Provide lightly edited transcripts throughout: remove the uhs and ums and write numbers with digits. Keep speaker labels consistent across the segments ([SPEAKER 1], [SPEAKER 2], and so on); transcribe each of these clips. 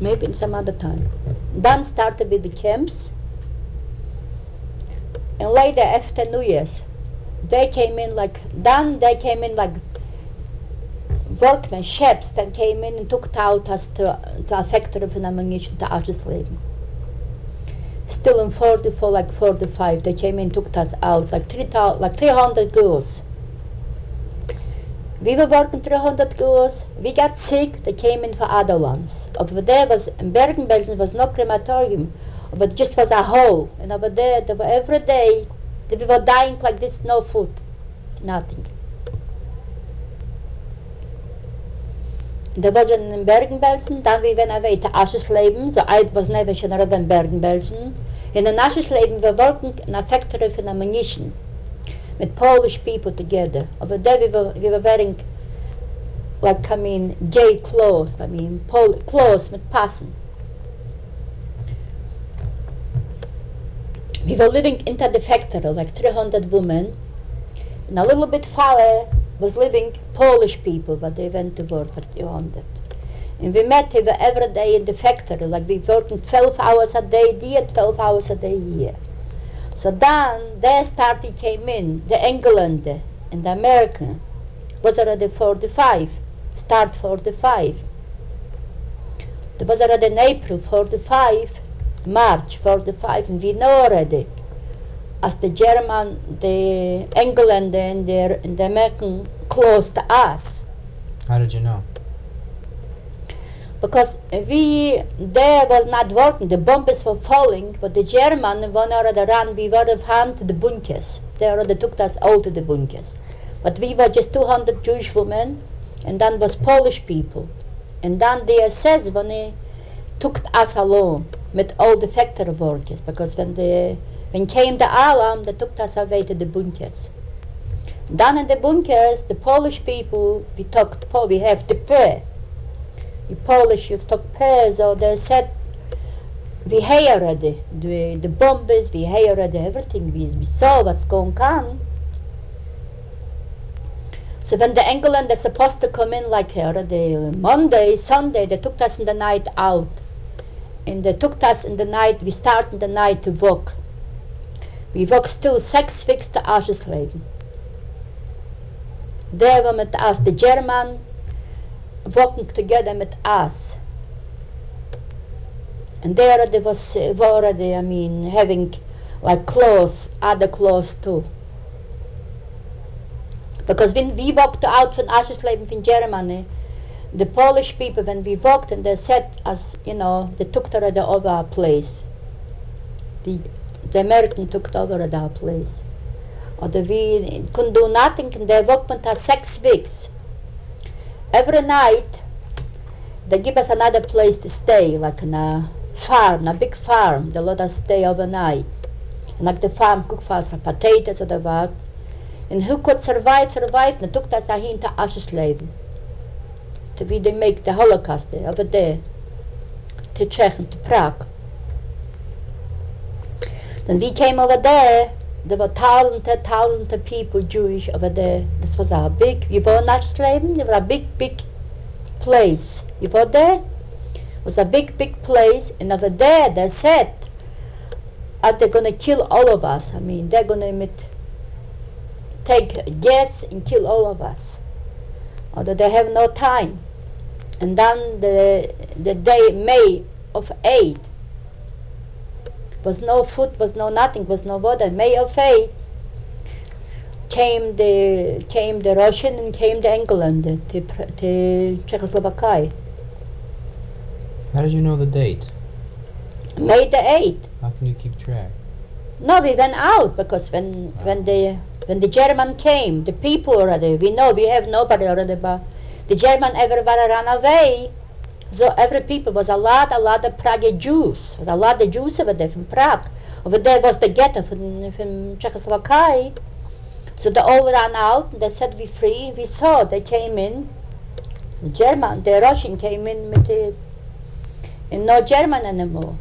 [SPEAKER 1] maybe in some other time. Then started with the camps, and later after New Year's, they came in like workmen, chefs, that came in and took out us to a factory von ammunition to Aschersleben. Still in 44, like 45, they came in and took us out, like 300 girls. We were working 300 girls, we got sick, they came in for other ones. Over there was, in Bergen-Belsen was no crematorium, but it just was a hole. And over there, they were every day, we were dying like this, no food, nothing. There was in Bergen-Belsen, then we went away to Aschersleben, so I was never schon in Bergen-Belsen. In Aschersleben, we were working in a factory for ammunition, with Polish people together. Over there we were wearing, like, J clothes, clothes with passen. We were living into the factory, like 300 women, and a little bit far was living Polish people, but they went to work for 200. And we met here every day in the factory, like we working 12 hours a day there, 12 hours a day here. So then, they started, came in, the Englander and the American, was already 45, start 45. There was already in April 45, March 45, and we know already, as the German, the Englander and the American close to us.
[SPEAKER 2] How did you know?
[SPEAKER 1] Because there was not working, the bombs were falling, but the German, one already ran, we were farm to the bunkers. They already took us all to the bunkers. But we were just 200 Jewish women, and then was Polish people. And then the SS, when they took us alone, with all the factory workers, because when came the alarm, they took us away to the bunkers. Then in the bunkers, the Polish people, we have to pay. The Polish, you took pay, so they said, we hear already, the bombs, we hear already everything, we saw what's going on. So when the England supposed to come in like already Monday, Sunday, they took us in the night out. And they took us in the night, we started in the night to walk. We walked still 6 weeks to Aschersleben. There were with us, the German, walking together with us. And there they was already, having like clothes, other clothes too. Because when we walked out from Aschersleben from Germany, the Polish people, when we walked, and they said, as they took already over our place. The American took over our place. Or we couldn't do nothing, and they walked with us 6 weeks. Every night, they give us another place to stay, like in a farm, a big farm. They let us stay overnight. And like the farm cook for us potatoes or what. And who could survive, and they took us here to Aschersleben. They make the Holocaust over there, to Czech and to Prague. Then we came over there were thousands of people, Jewish, over there. This was a big, you were in Aschersleben, it was a big place. You were there? It was a big place, and over there they said, they're going to kill all of us. They're going to take gas and kill all of us. Although they have no time. And then the day, May of 8, was no food, was no nothing, was no water. May of 8 came the Russian and came the England to Czechoslovakia.
[SPEAKER 2] How did you know the date?
[SPEAKER 1] May the 8th.
[SPEAKER 2] How can you keep track?
[SPEAKER 1] No, we went out because when the German came, the people already, we know we have nobody already, but the German everybody ran away. So every people was a lot of Prague Jews. Was a lot of Jews over there from Prague. Over there was the ghetto from Czechoslovakia. So they all ran out and they said we free. We saw they came in. The Russian came in with and no German anymore.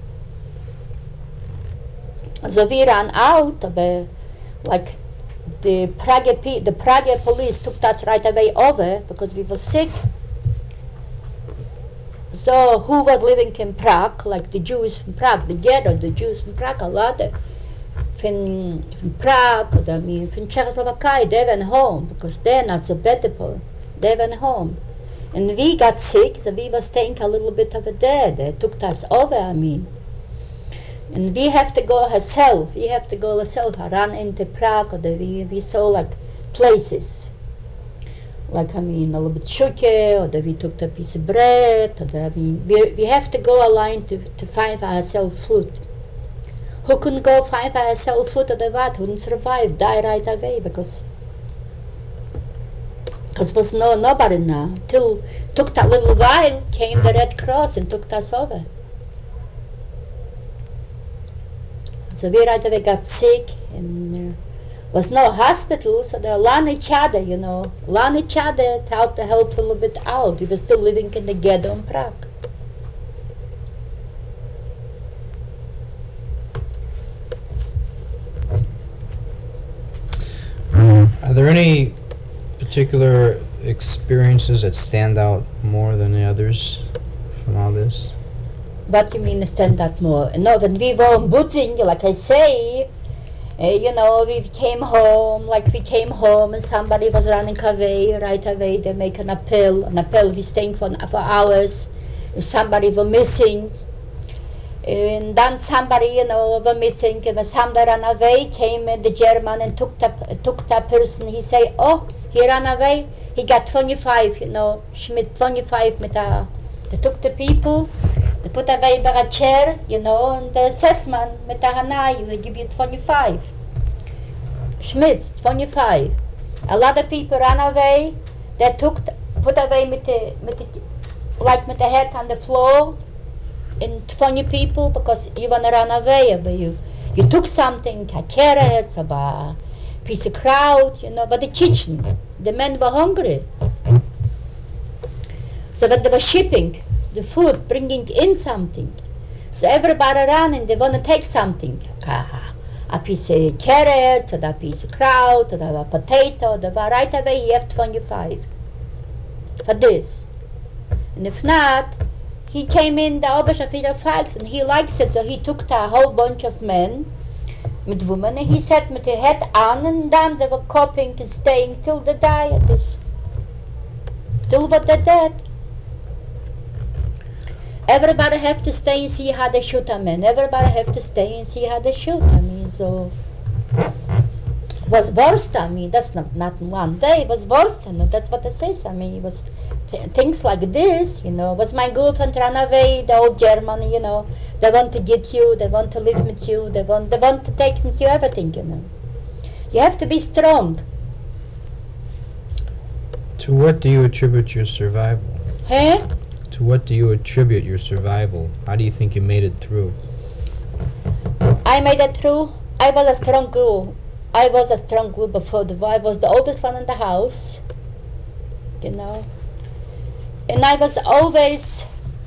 [SPEAKER 1] So we ran out, but like the Prague police took us right away over because we were sick. So who was living in Prague, like the Jews from Prague, the ghetto, the Jews from Prague, a lot from Prague, or I mean from Czechoslovakia, they went home because they're not so beautiful. They went home. And we got sick, so we were staying a little bit over there. They took us over, I mean. And we have to go ourselves. We have to go ourselves. I ran into Prague, or we saw like places. Like, I mean, a little bit sugar, or we took a piece of bread, or I mean, we have to go alone to find for ourselves food. Who couldn't go find for ourselves food or the what, wouldn't survive, die right away, because was nobody now. Till took that little while, came the Red Cross and took us over. So we right away got sick, and was no hospital, so they learn each other, learn each other to help a little bit out. We were still living in the ghetto in Prague.
[SPEAKER 2] Are there any particular experiences that stand out more than the others from all this?
[SPEAKER 1] What you mean stand out more? No, when we were in Budzing, like I say, we came home and somebody was running away, right away they make an appeal, we staying for hours, if somebody was missing, and then somebody, was missing, and when somebody ran away, came the German and took that person, he say, oh, he ran away, he got 25, Schmidt 25 they took the people, they put away by a chair, and the assessment, mit der Hanai, he give you 25. Schmidt, 25. A lot of people ran away, they put away with the head on the floor, in 20 people, because you want to run away, but you took something, carrots, or a piece of kraut, but the kitchen, the men were hungry. So when they were shipping the food, bringing in something, so everybody ran and they want to take something, a piece of carrot, or a piece of kraut, or a potato, right away you have 25 for this. And if not, he came in the Oberscharführer Falks and he likes it, so he took a whole bunch of men with women and he sat with the head on, and then they were coping and staying till they die at this. Till what they're dead. Everybody have to stay and see how they shoot a man. Everybody have to stay and see how they shoot. I mean, so was worse. I mean, that's not one day. It was worse. That's what it says. I mean, it was things like this. Was my girlfriend run away? The old German. They want to get you. They want to live with you. They want to take with you everything. You have to be strong.
[SPEAKER 2] To what do you attribute your survival?
[SPEAKER 1] Huh?
[SPEAKER 2] To what do you attribute your survival? How do you think you made it through?
[SPEAKER 1] I made it through. I was a strong girl. I was a strong girl before the war. I was the oldest one in the house. And I was always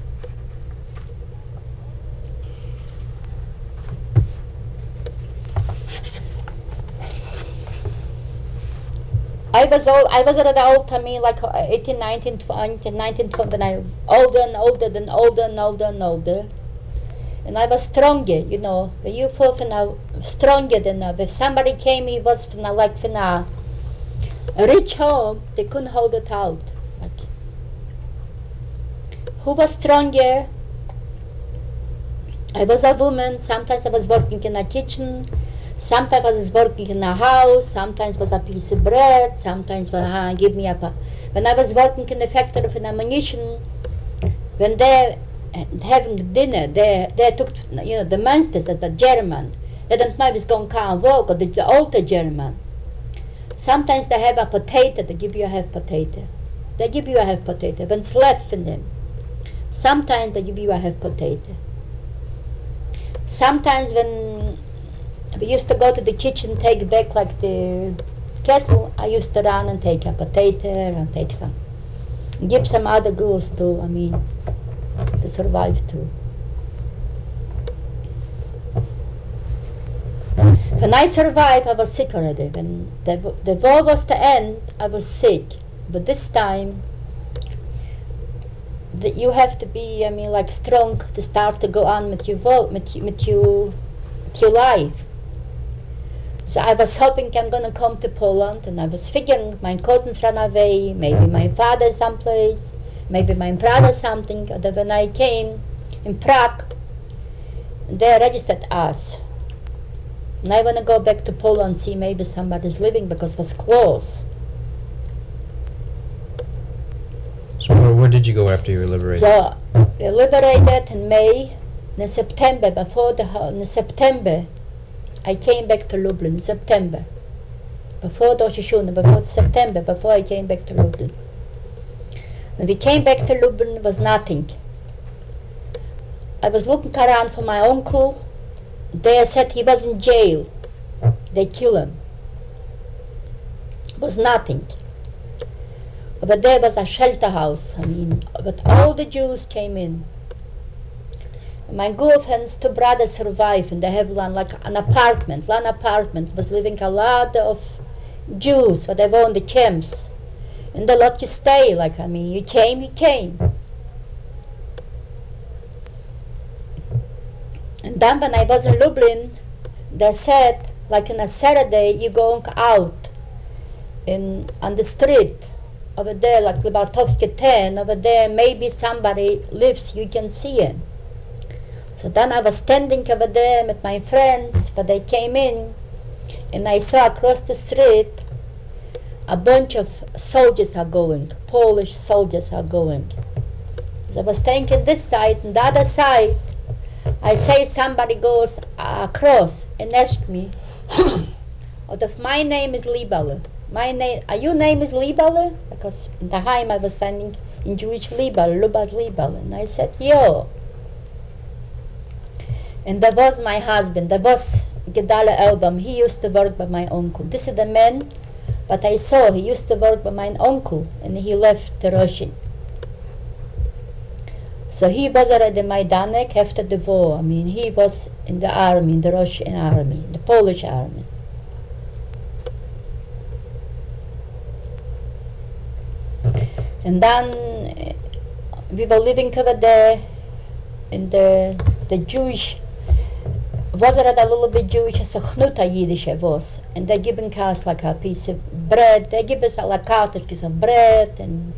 [SPEAKER 1] I was already old, I mean, like 18, 19, 20, 19, 20, when I older and older and older and older and older. And I was stronger, when you feel stronger than if somebody came, he was from a rich home, they couldn't hold it out. Like, who was stronger? I was a woman, sometimes I was working in a kitchen, sometimes I was working in a house, sometimes was a piece of bread, sometimes give me when I was working in the factory of ammunition, when they having dinner, they took, the monsters, the German, they don't know if it's going to come and work, or the older German. Sometimes they have a potato, they give you a half potato. They give you a half potato, when it's left in them. Sometimes they give you a half potato. Sometimes when we used to go to the kitchen, take back like the kettle, I used to run and take a potato and take some. Give some other girls too, I mean, to survive too. When I survived, I was sick already. When the war was to end, I was sick. But this time, that you have to be, I mean, like strong to start to go on with your with your life. So I was hoping I'm gonna come to Poland, and I was figuring my cousins ran away, maybe my father someplace, maybe my brother something. And when I came in Prague, they registered us. And I wanna go back to Poland, see maybe somebody's living because it was close.
[SPEAKER 2] So where did you go after you were liberated?
[SPEAKER 1] So we liberated in May. In September, in September, I came back to Lublin. In September, before Rosh Hashanah, before September, before I came back to Lublin. When we came back to Lublin, there was nothing. I was looking around for my uncle. They said he was in jail. They killed him. It was nothing. But there was a shelter house. I mean, but all the Jews came in. My girlfriend's two brothers survived, and they have like an apartment. One apartment was living a lot of Jews, but they were in the camps. And they let you stay, like, I mean, you came. And then when I was in Lublin, they said, like on a Saturday, you're going out on the street over there, like Libartovsky 10, over there, maybe somebody lives, you can see him. So then I was standing over there with my friends, but they came in, and I saw across the street a bunch of soldiers are going, Polish soldiers are going. So I was standing this side, and the other side, I say somebody goes across and asks me, out of my name is Libale. Your name is Libale? Because in the Heim I was standing in Jewish Libale, Lubas Libale. And I said, yo. And that was my husband, that was Gedale Elbam. He used to work by my uncle. This is the man, but I saw he used to work by my uncle, and he left the Russian. So he was already Majdanek after the war. I mean, he was in the army, in the Russian army, the Polish army. And then we were living over there, in the Jewish, was already a little bit Jewish, Sechnuta Yiddish was, and they giving us like a piece of bread, they give us a like a piece of bread, and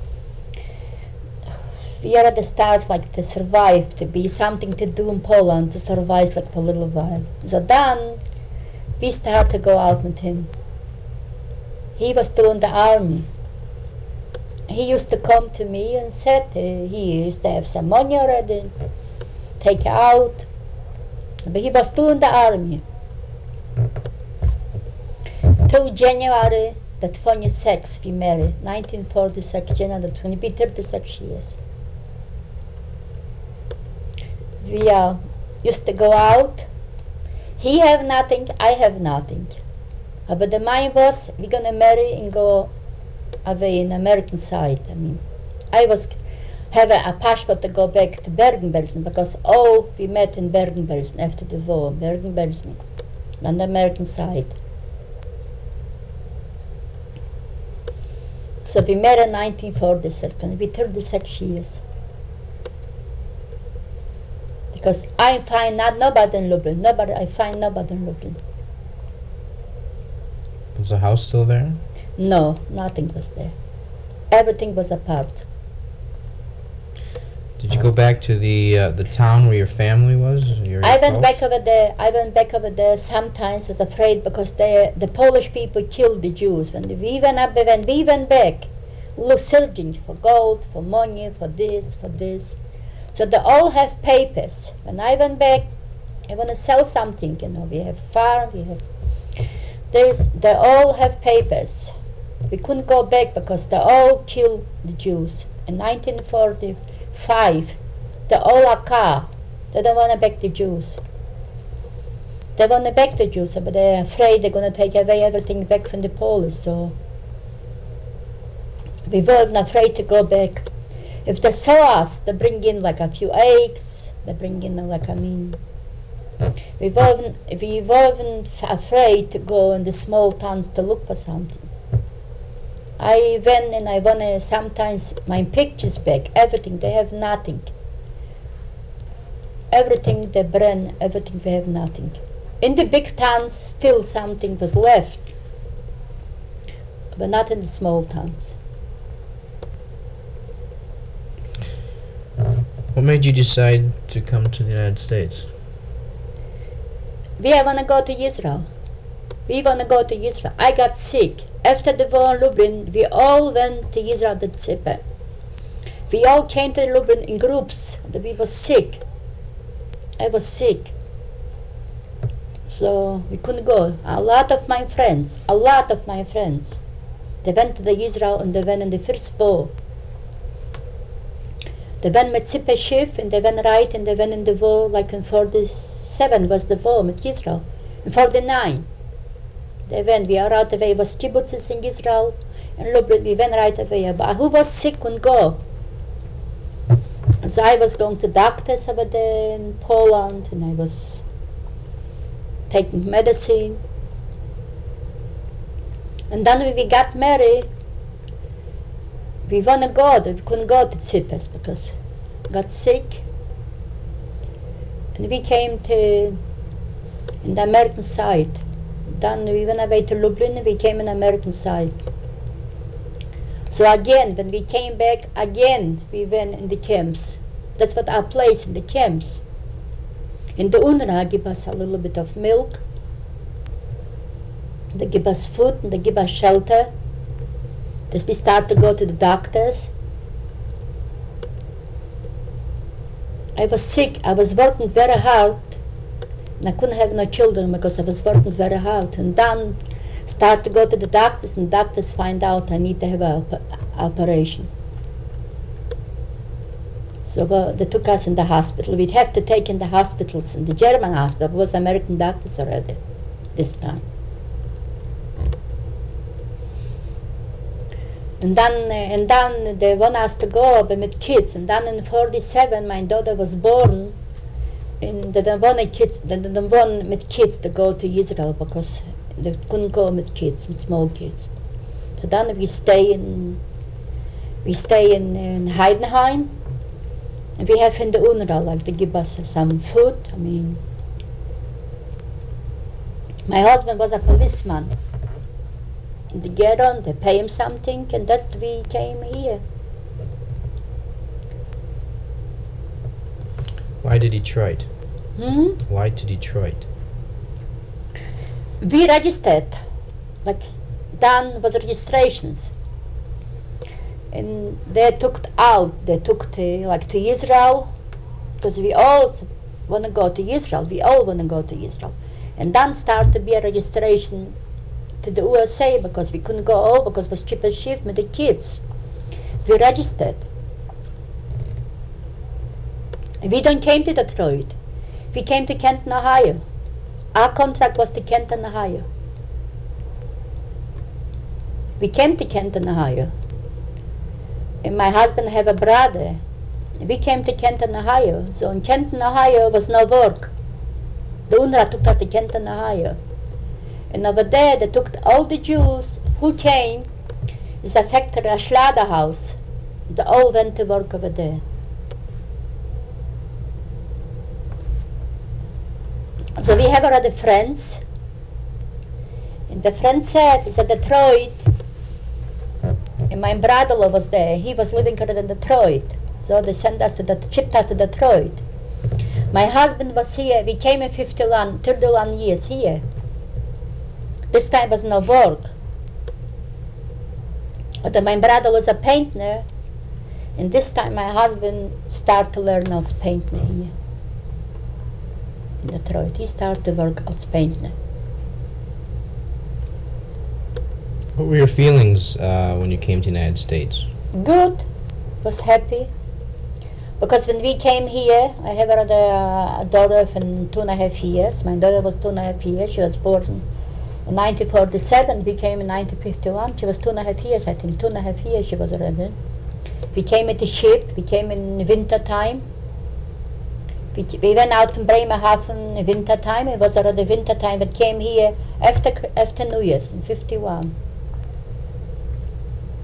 [SPEAKER 1] we had to start like to survive, to be something to do in Poland, to survive like for a little while. So then we started to go out with him. He was still in the army. He used to come to me and said he used to have some money already, take out, but he was still in the army. Till January the 26th we married, 1946, January, it's going to be 36 years. We used to go out. He have nothing, I have nothing. But the mind was, we're going to marry and go away in American side. I mean, I was have a passport to go back to Bergen-Belsen, because all we met in Bergen-Belsen after the war, Bergen-Belsen, on the American side. So we married in 1946, it's going to be 36 years. Because I find nobody in Lublin, I find nobody in Lublin.
[SPEAKER 2] Was the house still there?
[SPEAKER 1] No, nothing was there. Everything was apart.
[SPEAKER 2] Did you go back to the town where your family was?
[SPEAKER 1] I went back over there. Sometimes I was afraid because the Polish people killed the Jews. When we went back, we were searching for gold, for money, for this. So they all have papers. When I went back, I want to sell something. We have farm, we have this. They all have papers. We couldn't go back because they all killed the Jews in 1945. They all are car. They don't want to back the Jews. They want to back the Jews, but they're afraid they're going to take away everything back from the Polish. So we weren't afraid to go back. If they saw us, they bring in like a few eggs. They bring in we weren't afraid to go in the small towns to look for something. I went and I want sometimes my pictures back, everything, they have nothing. Everything they burn, everything they have nothing. In the big towns still something was left, but not in the small towns.
[SPEAKER 2] What made you decide to come to the United States?
[SPEAKER 1] We want to go to Israel. We want to go to Israel. I got sick. After the war in Lublin, we all went to Israel to Tzippa. We all came to Lublin in groups. We were sick. I was sick. So we couldn't go. A lot of my friends, they went to the Israel and they went in the first war. They went with Tzippa Schiff and they went right and they went in the war like in 47 was the war with Israel. In 49. They went, we are right away, was kibbutzes in Israel, and Lublin, we went right away. But who was sick couldn't go. So I was going to doctors over there in Poland, and I was taking medicine. And then when we got married, we want to go, we couldn't go to Tzippas because we got sick. And we came to in the American side. Then we went away to Lublin and we came in American side. So again, when we came back, again we went in the camps. That's what our place, in the camps. In the UNRWA give us a little bit of milk. They give us food and they give us shelter. As we start to go to the doctors. I was sick, I was working very hard. And I couldn't have no children because I was working very hard. And then start to go to the doctors and doctors find out I need to have an operation. So they took us in the hospital. We'd have to take in the hospitals, in the German hospital. It was American doctors already this time. And then they want us to go with kids. And then in 47 my daughter was born. And they didn't want with kids to go to Israel because they couldn't go with kids, with small kids. So then we stay in Heidenheim, and we have in the UNRWA, like they give us some food. I mean, my husband was a policeman in the ghetto, they pay him something, and that's we came here.
[SPEAKER 2] Why to Detroit? Why to Detroit?
[SPEAKER 1] We registered, like done was registrations, and they took to Israel, because we all want to go to Israel. We all want to go to Israel, and then start to be a registration to the USA because we couldn't go all because it was cheaper shift with the kids. We registered. We don't came to Detroit. We came to Kenton, Ohio. Our contract was to Kenton, Ohio. We came to Kenton, Ohio. And my husband have a brother. We came to Kenton, Ohio. So in Kenton, Ohio was no work. The UNRWA took us to Kenton, Ohio. And over there they took all the Jews who came. It's a factory, a Schlader house. They all went to work over there. So we have already friends, and the friend said, it's at Detroit, and my brother-in-law was there, he was living in Detroit, so they shipped us to Detroit. My husband was here, we came in 31 years here. This time was no work. But my brother was a painter, and this time my husband started to learn as painter here. In Detroit. He started to work as painter.
[SPEAKER 2] What were your feelings when you came to the United States?
[SPEAKER 1] Good. Was happy. Because when we came here, I have a daughter of 2.5 years. My daughter was 2.5 years. She was born in 1947. We came in 1951. She was 2.5 years, I think. 2.5 years she was already. We came with the ship. We came in winter time. We went out from Bremerhaven in winter time. It was already winter time, but came here after New Year's in 51.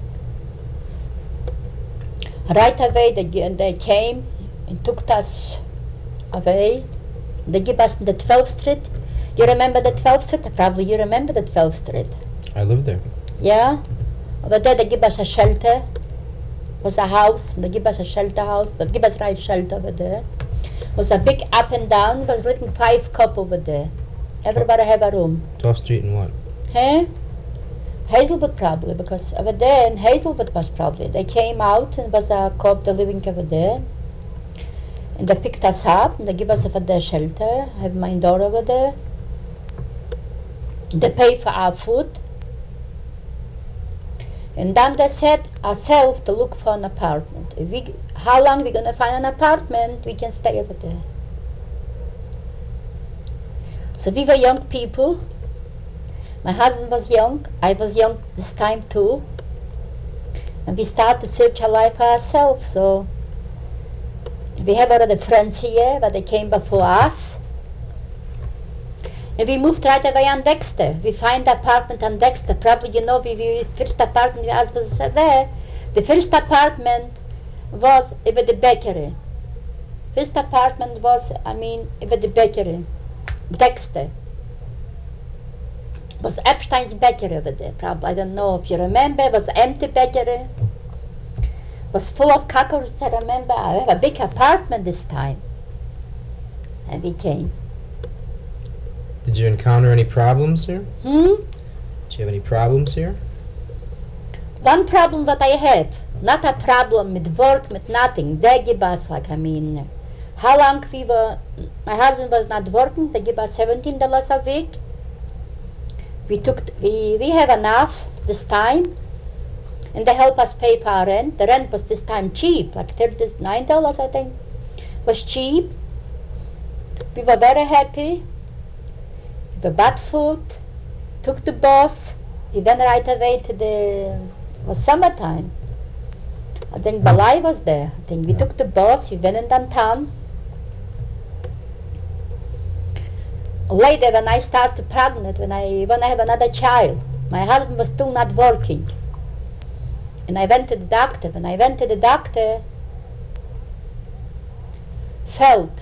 [SPEAKER 1] Right away, they came and took us away. They give us the 12th Street. You remember the 12th Street? Probably you remember the 12th Street.
[SPEAKER 2] I live there.
[SPEAKER 1] Yeah? Over there, they give us a shelter. Was a house. They give us a shelter house. They give us right shelter over there. Was a big up and down. Was written 5 cup over there. Everybody have a room.
[SPEAKER 2] 12th Street and what?
[SPEAKER 1] Huh? Hazelwood probably, because over there in Hazelwood was probably. They came out and was a couple living over there. And they picked us up and they give us over there shelter. I have my door over there. They pay for our food. And then they said ourselves to look for an apartment. How long we gonna find an apartment, we can stay over there. So we were young people. My husband was young, I was young this time too. And we started to search our life for ourselves. So we have already friends here, but they came before us. And we moved right away on Dexter. We find the apartment on Dexter. Probably you know, we first apartment we asked was there. The first apartment was over the bakery. First apartment was, over the bakery. Dexter. Was Epstein's bakery over there, probably. I don't know if you remember. It was empty bakery. Was full of cockroaches, I remember. I have a big apartment this time. And we came.
[SPEAKER 2] Did you encounter any problems here?
[SPEAKER 1] Hmm?
[SPEAKER 2] Did you have any problems here?
[SPEAKER 1] One problem that I have, not a problem with work, with nothing. They give us how long we were, my husband was not working, they give us $17 a week. We have enough this time, and they help us pay for our rent. The rent was this time cheap, like $39 I think, was cheap. We were very happy. We bought food, took the bus. We went right away to it was summertime. I think Balai was there. I think we took the bus, we went in downtown. Later, when I started pregnant, when I have another child, my husband was still not working. And I went to the doctor. When I went to the doctor, felt.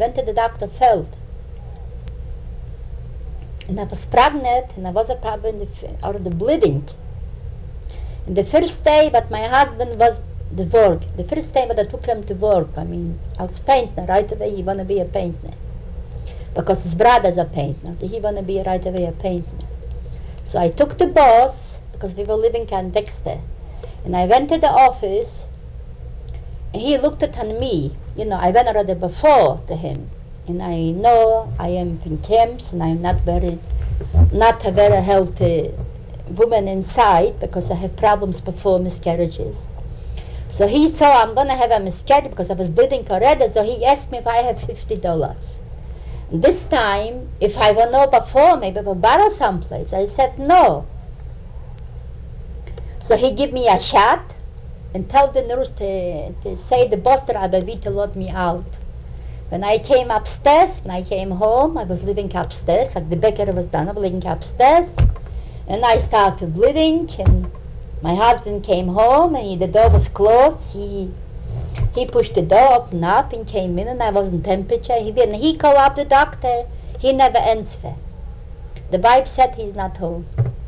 [SPEAKER 1] And I was pregnant, and I was a problem or the bleeding. And the first day that my husband was the work, the first day that I took him to work, I was painter, right away he wanna be a painter. Because his brother's a painter, so he wanna be right away a painter. So I took the bus, because we were living on Dexter, and I went to the office, and he looked at me. I went already before to him, and I know I am from camps, and I'm not a very healthy woman inside, because I have problems before miscarriages. So he saw I'm gonna have a miscarriage because I was bleeding already, so he asked me if I have $50. This time, if I were know before, maybe I would borrow someplace. I said no. So he gave me a shot and tell the nurse to say the bus driver to let me out. When I came upstairs, when I came home, I was living upstairs, like the bakery was done, I was living upstairs. And I started bleeding, and my husband came home, and the door was closed. He pushed the door open up and came in, and I was in temperature. He called up the doctor. He never answered. The wife said he's not home.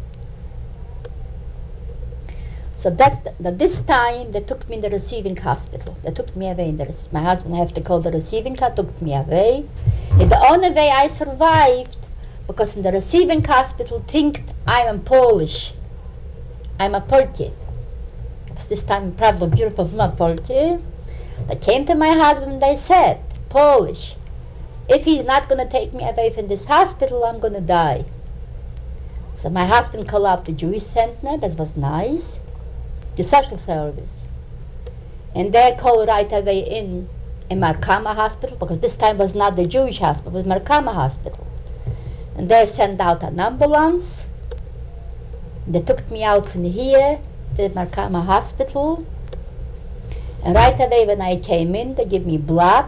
[SPEAKER 1] So this time they took me in the receiving hospital. They took me away. My husband had to call the receiving hospital, took me away. And the only way I survived, because in the receiving hospital think I am Polish. I'm a Polki. This time probably beautiful from a Polki. They came to my husband and they said, Polish, if he's not going to take me away from this hospital, I'm going to die. So my husband called up the Jewish center, that was nice, the social service. And they called right away in Markama hospital, because this time was not the Jewish hospital, it was Markama hospital. And they sent out an ambulance. They took me out from here to Markama hospital. And right away when I came in, they gave me blood.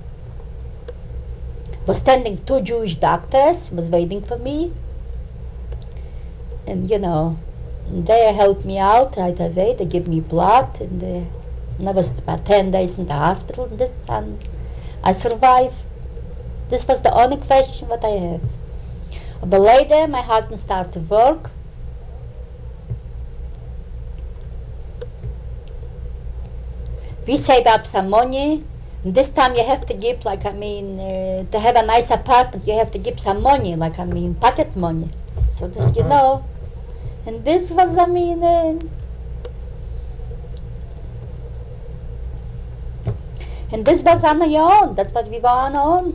[SPEAKER 1] Was standing 2 Jewish doctors, was waiting for me. And they helped me out right away. They gave me blood, and And I was about 10 days in the hospital, and this time I survived. This was the only question what I have. But later, my husband started to work. We saved up some money. And this time you have to give, like, to have a nice apartment, you have to give some money, like, pocket money. So this, you know. And this was, and this was on your own. That's what we were on our own.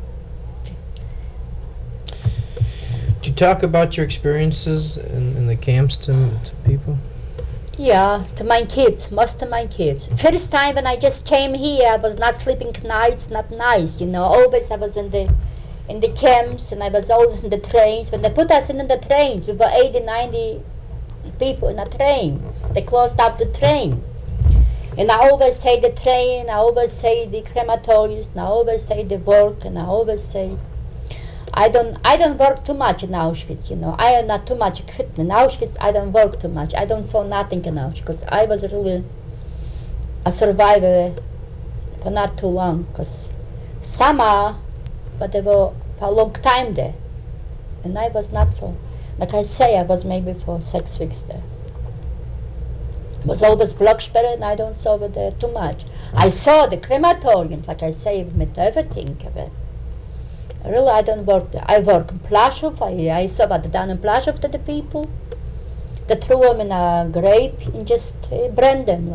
[SPEAKER 2] Do you talk about your experiences in the camps to people?
[SPEAKER 1] Yeah, to my kids, most of my kids. First time when I just came here, I was not sleeping nights, not nice, you know. Always I was in the camps, and I was always in the trains. When they put us in the trains, we were 80, 90 people in a train. They closed up the train. And I always say the train, I always say the crematoriums, and I always say the work, and I always say I don't work too much in Auschwitz, you know. I am not too much equipped in Auschwitz. I don't work too much. I don't saw nothing in Auschwitz because I was really a survivor for not too long. Because somehow, but they were for a long time there, and I was not for. Like I say, I was maybe for 6 weeks there. It was always Blocksperre, and I don't saw it there too much. I saw the crematoriums, like I say, with everything. Really, I don't work there. I work in Plaszow. I saw what they done in Plaszow to the people. They threw them in a grave and just burned them,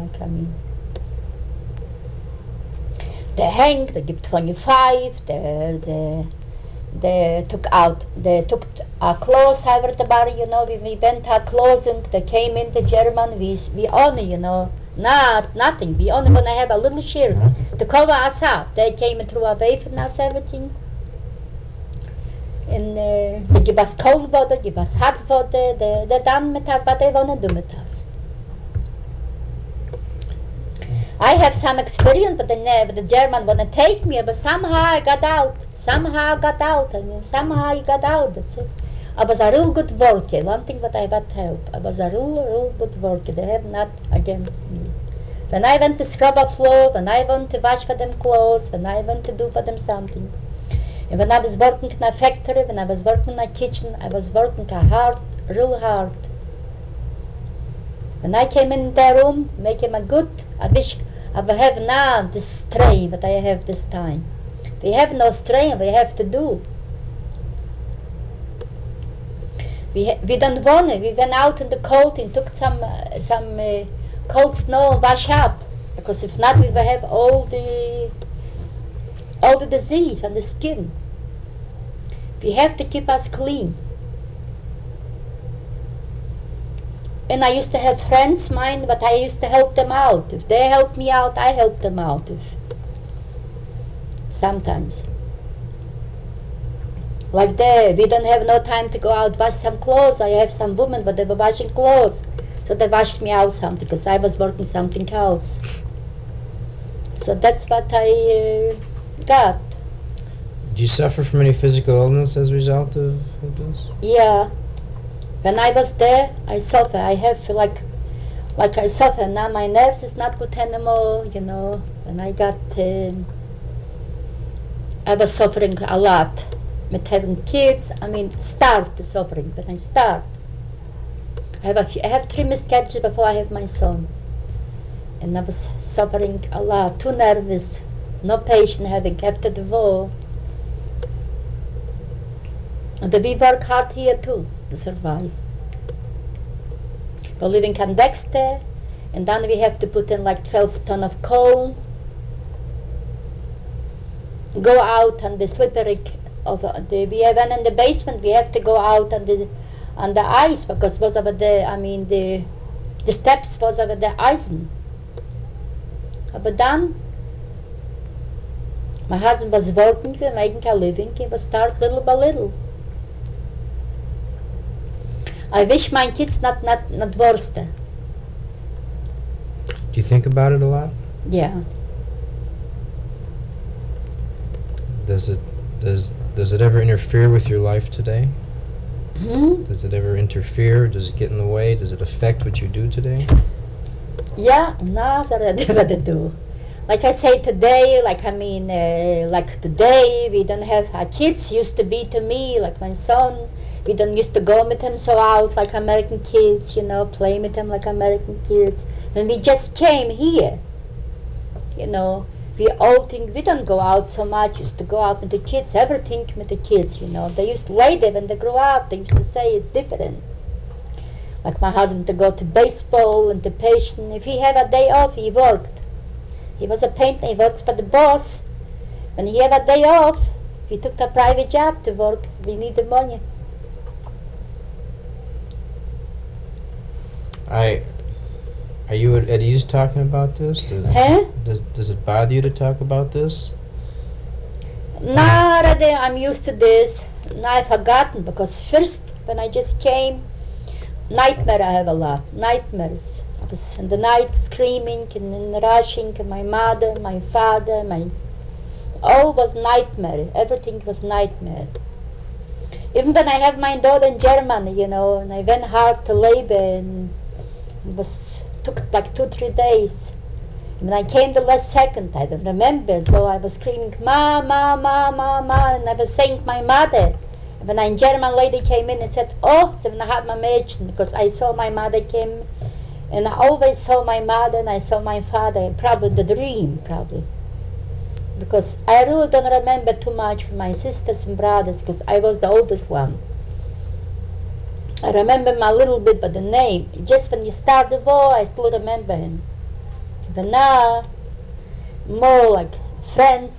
[SPEAKER 1] They hanged, they give 25, they took our clothes, everybody, you know, we went our clothing, they came into German, we only, you know, nothing, we only want to have a little shirt to cover us up. They came and threw away from us everything. And they give us cold water, give us hot water, they done with us what they want to do with us. I have some experience, but the German want to take me, but somehow I got out. Somehow I got out, that's it. I was a real good worker, one thing that I got help. I was a real good worker, they have not against me. When I went to scrub a floor, when I went to wash for them clothes, when I went to do for them something. And when I was working in a factory, when I was working in a kitchen, I was working hard, real hard. When I came in the room, making a good, I wish I would have now this strain that I have this time. We have no strain, we have to do. We don't want it. We went out in the cold and took some cold snow and wash up. Because if not, we will have all the disease on the skin. We have to keep us clean. And I used to have friends mine, but I used to help them out. If they help me out, I help them out. Sometimes. Like we don't have no time to go out wash some clothes. I have some women, but they were washing clothes. So they washed me out something, because I was working something else. So that's what I got.
[SPEAKER 2] Did you suffer from any physical illness as a result of this?
[SPEAKER 1] Yeah. When I was there, I suffer. I have like I suffer. Now my nerves is not good anymore, you know. And I was suffering a lot with having kids. Start the suffering, but I start. I have 3 miscarriages before I have my son. And I was suffering a lot, too nervous, no patience having after the war. And we work hard here too to survive. We're living on Dexter, and then we have to put in like 12 tons of coal, go out on the slippery we have one in the basement. We have to go out on the ice, because was over the steps was over the ice. But then my husband was working, we were making a living, he was start little by little. I wish my kids not worse there.
[SPEAKER 2] Do you think about it a lot?
[SPEAKER 1] Yeah.
[SPEAKER 2] Does it ever interfere with your life today?
[SPEAKER 1] Hmm?
[SPEAKER 2] Does it ever interfere? Does it get in the way? Does it affect what you do today?
[SPEAKER 1] Yeah, Nazareth, what to do. Like I say today, like today, we don't have our kids used to be to me, like my son. We don't used to go with him so out like American kids, play with him like American kids. And we just came here, you know. We all think we don't go out so much. Used to go out with the kids, everything with the kids. They used to later when they grew up, they used to say it's different. Like my husband to go to baseball and to patient. If he had a day off, he worked. He was a painter, he works for the boss. When he had a day off, he took a private job to work. We needed money.
[SPEAKER 2] Are you at ease talking about this?
[SPEAKER 1] Huh?
[SPEAKER 2] Does it bother you to talk about this?
[SPEAKER 1] Now that I'm used to this, now I've forgotten because first when I just came, nightmare I have a lot, nightmares. I was in the night screaming and then rushing, and my mother, my father, all was nightmare. Everything was nightmare. Even when I have my daughter in Germany, and I went hard to labor and took like 2-3 days. When I came the last second, I don't remember, so I was screaming, Ma, Ma, Ma, Ma, Ma, and I was saying my mother. And when a German lady came in and said, oh, then I had my mention, because I saw my mother came, and I always saw my mother and I saw my father, probably the dream, probably. Because I really don't remember too much from my sisters and brothers, because I was the oldest one. I remember him a little bit, but the name, just when you start the war, I still remember him. But now, more like friends.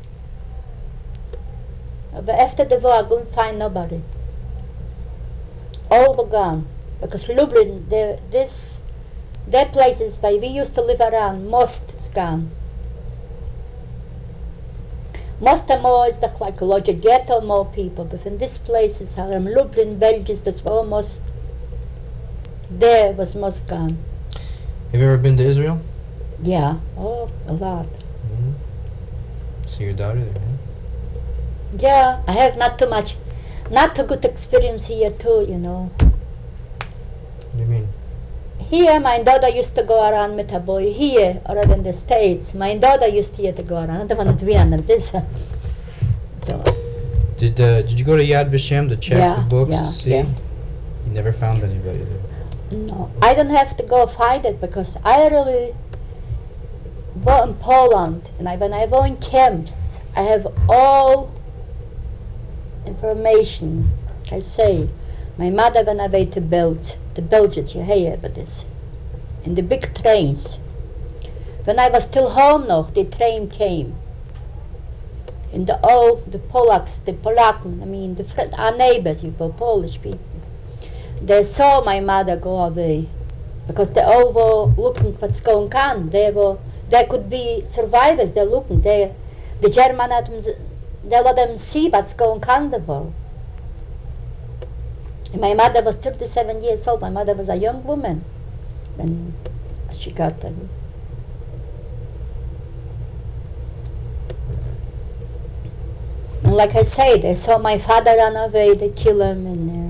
[SPEAKER 1] But after the war, I couldn't find nobody. All were gone. Because Lublin, their places where we used to live around, most is gone. Most of more is like a larger ghetto, more people. But in these places, Lublin, Belgium, that's almost, there was most gone.
[SPEAKER 2] Have you ever been to Israel?
[SPEAKER 1] Yeah, oh, a lot.
[SPEAKER 2] Mm-hmm. See your daughter there, huh?
[SPEAKER 1] Yeah, I have not too much, not a good experience here too,
[SPEAKER 2] What do you mean?
[SPEAKER 1] Here, my daughter used to go around with her boy here, or in the States. My daughter used here to go around. I don't want to be on this. So.
[SPEAKER 2] Did you go to Yad Vashem to check the books
[SPEAKER 1] yeah,
[SPEAKER 2] to see?
[SPEAKER 1] Yeah.
[SPEAKER 2] You never found anybody there?
[SPEAKER 1] No, I don't have to go find it because I really go in Poland, and when I go in camps, I have all information. I say, my mother went away to Belgium, you hear about this, in the big trains. When I was still home now, the train came. And the Polacks, our neighbors, Polish people, they saw my mother go away because they all were looking what's going on. There could be survivors, they're looking. The German they let them see what's going on in the world. And my mother was 37 years old. My mother was a young woman when she got them. And like I say, they saw my father run away, they kill him,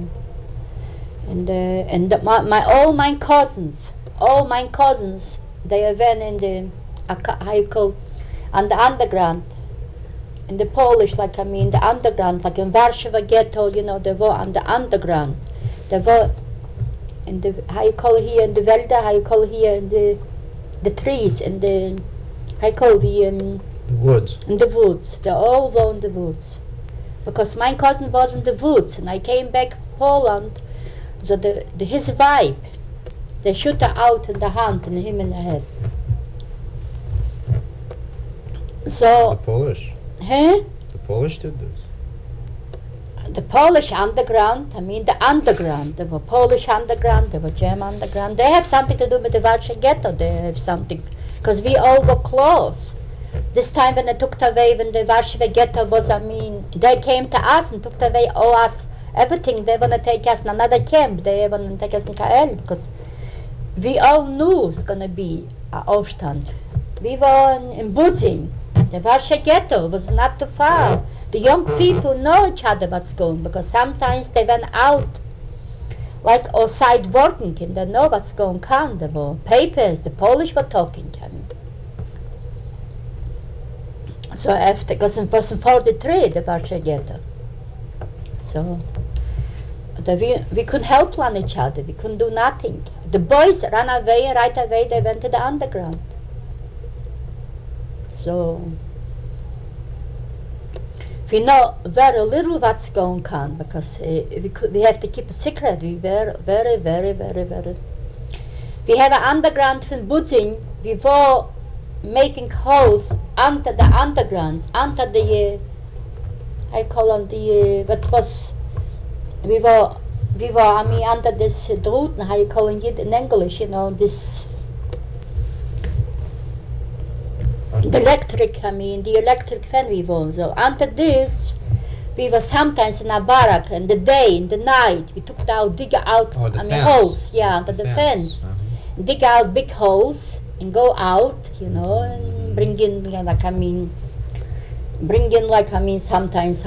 [SPEAKER 1] all my cousins, they went in on the underground, in the Polish, the underground, like in Warsaw ghetto, they were on the underground. They were in the, how you call here, in the Wälder, how you call here, in the trees, in the, how you call the
[SPEAKER 2] woods.
[SPEAKER 1] In the woods. They all were in the woods. Because my cousin was in the woods, and I came back to Poland, so his wife, they shoot her out in the hand and him in the head. So...
[SPEAKER 2] The Polish?
[SPEAKER 1] Huh?
[SPEAKER 2] The Polish did this?
[SPEAKER 1] The Polish underground, the underground. There were Polish underground, there were German underground. They have something to do with the Warsaw ghetto, they have something, because we all were close. This time when they took away, when the Warsaw ghetto was, they came to us and took away all us, everything. They want to take us in another camp. They want to take us in KL, because we all knew it's going to be an Aufstand. We were in Budzin. The Warsaw ghetto was not too far. The young people know each other what's going, because sometimes they went out like outside working and they know what's going on. There were papers, the Polish were talking. I mean. So after, because it was in 43, the Warsaw Ghetto. So we couldn't help one each other, we couldn't do nothing. The boys ran away, and right away they went to the underground. So we know very little what's going on because we have to keep a secret. We were very. We have an underground from Budzin. We were making holes under the underground, under the I call them the what was we were I mean under this Druten, how you call it in English, you know, this the electric fan we were. So under this we were sometimes in a barrack in the day, in the night, we took out, dig out holes, under the fence. Dig out big holes and go out, you know, and bring in sometimes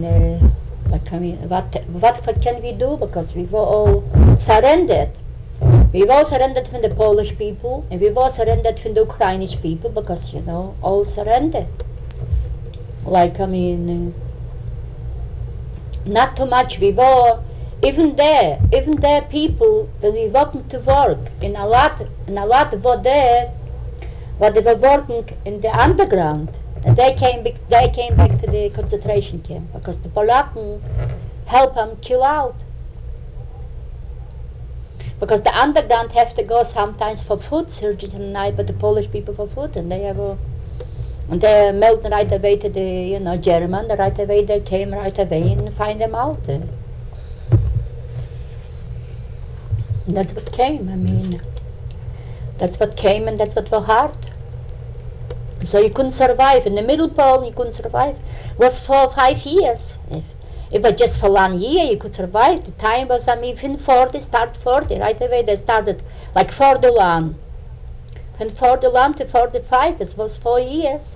[SPEAKER 1] what can we do, because we were all surrendered. We were surrendered from the Polish people and we were surrendered from the Ukrainian people, because, you know, all surrendered. Not too much. We were even there people, when we went to work, in a lot were there, but they were working in the underground. And they came back to the concentration camp, because the Polacken helped them kill out. Because the underground have to go sometimes for food searches at night, but the Polish people for food, and they melted right away to the German. Right away they came right away and find them out. And that's what came. I mean, that's what came, and that's what was hard. So you couldn't survive in the Middle Pole. You couldn't survive. It was 4 or 5 years. If it was just for 1 year, you could survive. The time was, in 40, start 40. Right away they started like Fordulan. From Fordulan to 45, it was 4 years.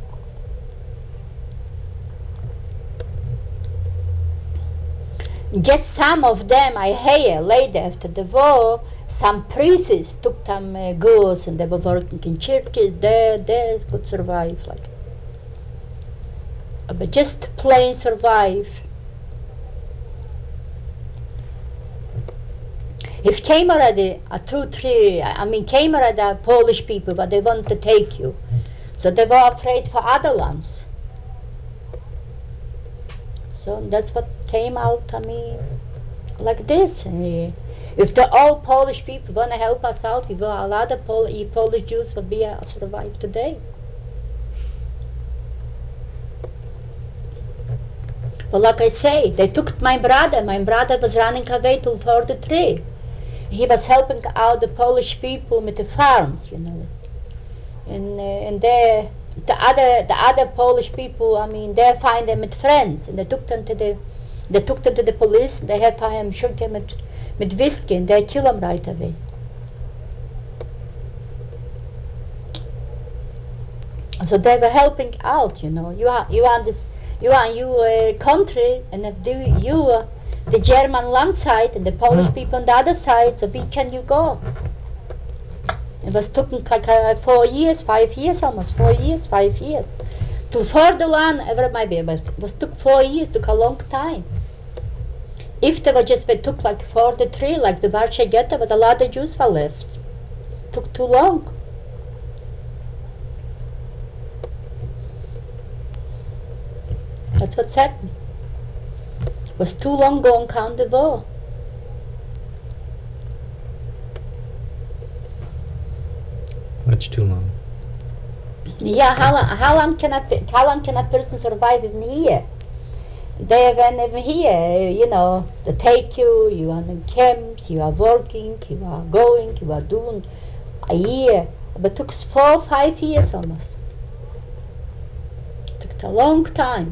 [SPEAKER 1] Just some of them I hear later after the war, some priests took them goods and they were working in churches. They could survive, but just plain survive. If came already came already Polish people, but they want to take you, so they were afraid for other ones. So that's what came out, like this. If the all Polish people want to help us out, a lot of Polish Jews will be survive today. But like I say, they took my brother. My brother was running away till 43. He was helping out the Polish people with the farms, you know. And the other Polish people, they find them with friends, and they took them to the police. They had to him shoot him with whiskey, and they kill him right away. So they were helping out, you know. You are your country, and if you the German one side and the Polish people on the other side. So where can you go? It was taking like 4 years, 5 years, almost 4 years, 5 years. Till Fordulan, it was took 4 years, took a long time. If they were it took like 43, like the Warsaw Ghetto, but a lot of Jews were left. Took too long. That's what's happened. It was too long going on the war.
[SPEAKER 2] Much too long.
[SPEAKER 1] Yeah, how long can a person survive even here? They when even here, you know, they take you. You are in camps. You are working. You are going. You are doing a year. But it took 4 or 5 years almost. It took a long time.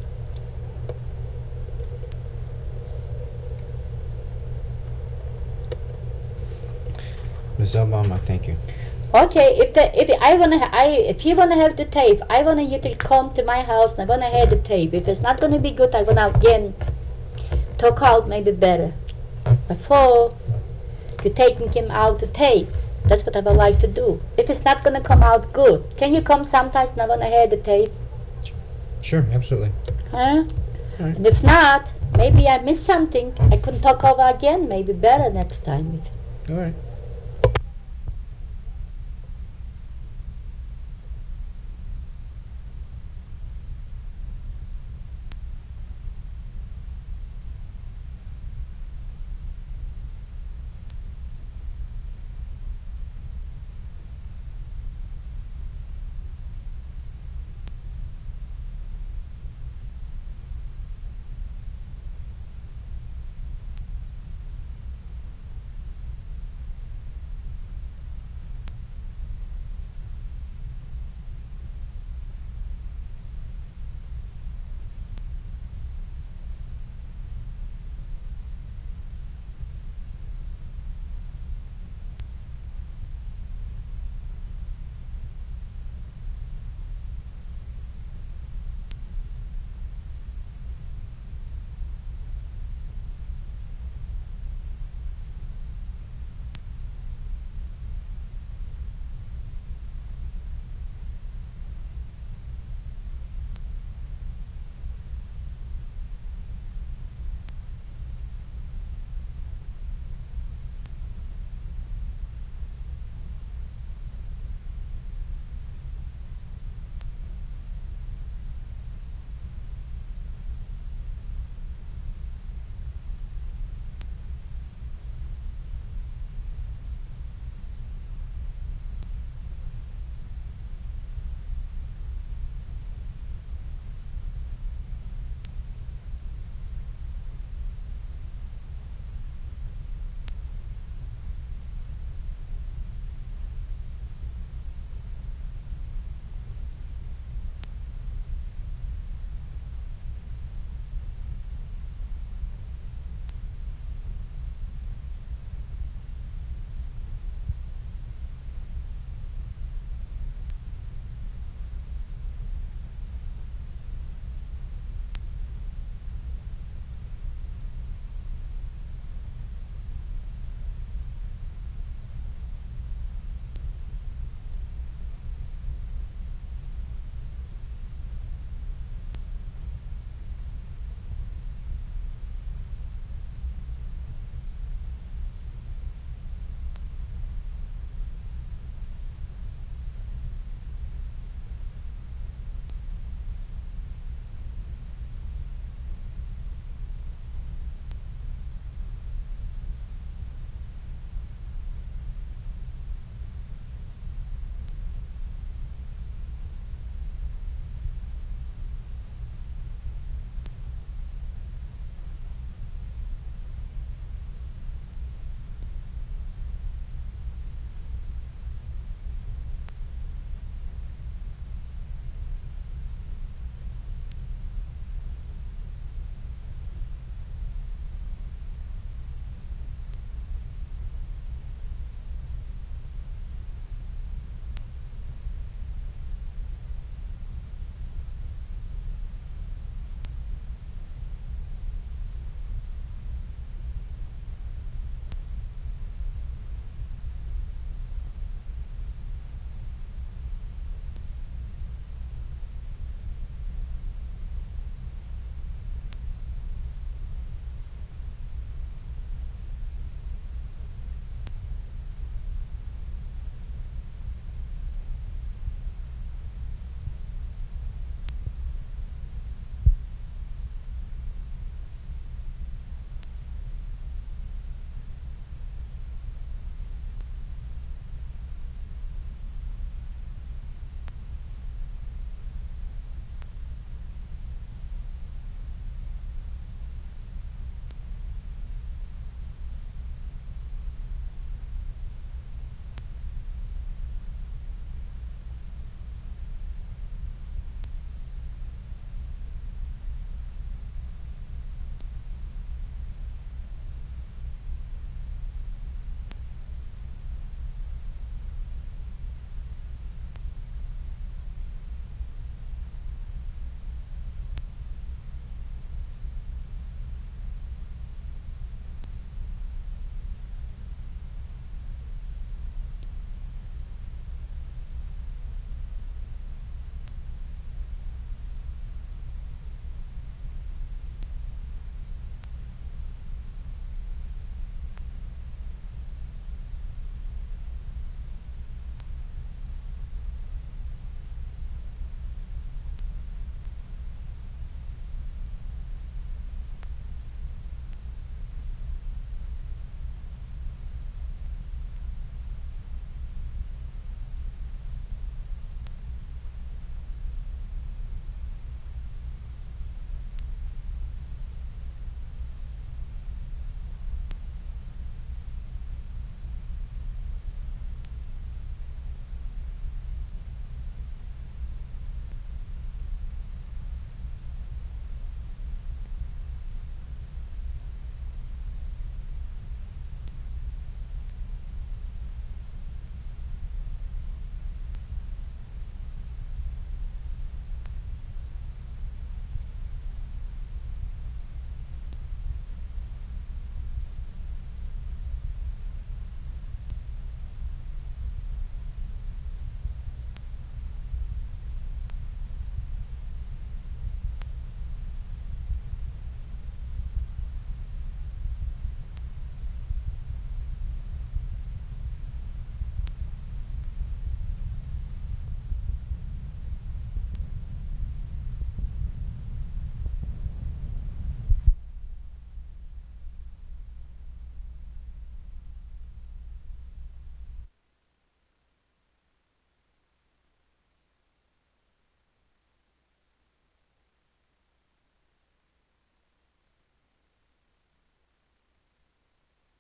[SPEAKER 2] Ms. Obama, thank you.
[SPEAKER 1] Okay, if you wanna have the tape, I want you to come to my house and I wanna have the tape. If it's not gonna be good, I wanna again talk out maybe better. before you're taking him out to tape. That's what I would like to do. If it's not going to come out good, can you come sometimes and I want to hear the tape?
[SPEAKER 2] Sure, absolutely.
[SPEAKER 1] Huh?
[SPEAKER 2] Alright.
[SPEAKER 1] And if not, maybe I missed something. I can talk over again, maybe better next time.
[SPEAKER 2] Alright.